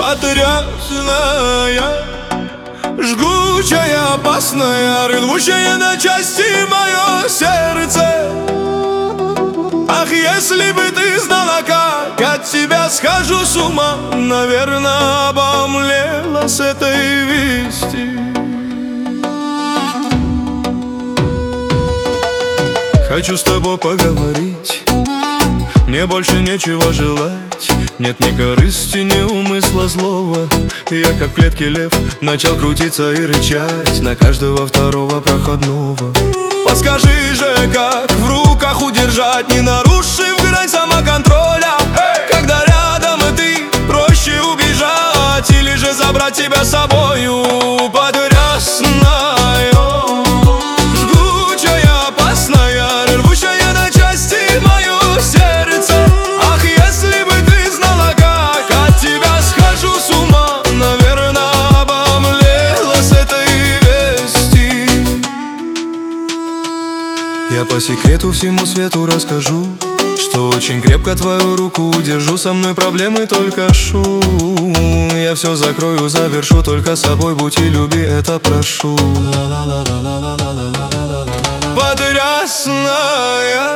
потрясная, жгучая, опасная, рвущая на части мое сердце. Ах, если бы ты знала, как от тебя схожу с ума, наверное, обомлела с этой вести. Хочу с тобой поговорить, мне больше нечего желать. Нет ни корысти, ни умысла злого. Я как в клетке лев начал крутиться и рычать на каждого второго проходного. Подскажи же, как в руках удержать, не нарушив грань самоконтроля. Когда рядом и ты, проще убежать или же забрать тебя с собою. Потрясная, жгучая, опасная, рвущая на части мое сердце. Ах, если бы ты знала, как от тебя схожу с ума, наверное, обомлела с этой вести. Я по секрету всему свету расскажу, что очень крепко твою руку удержу. Со мной проблемы только шум. Я все закрою, завершу, только собой будь и люби, это прошу. Потрясная,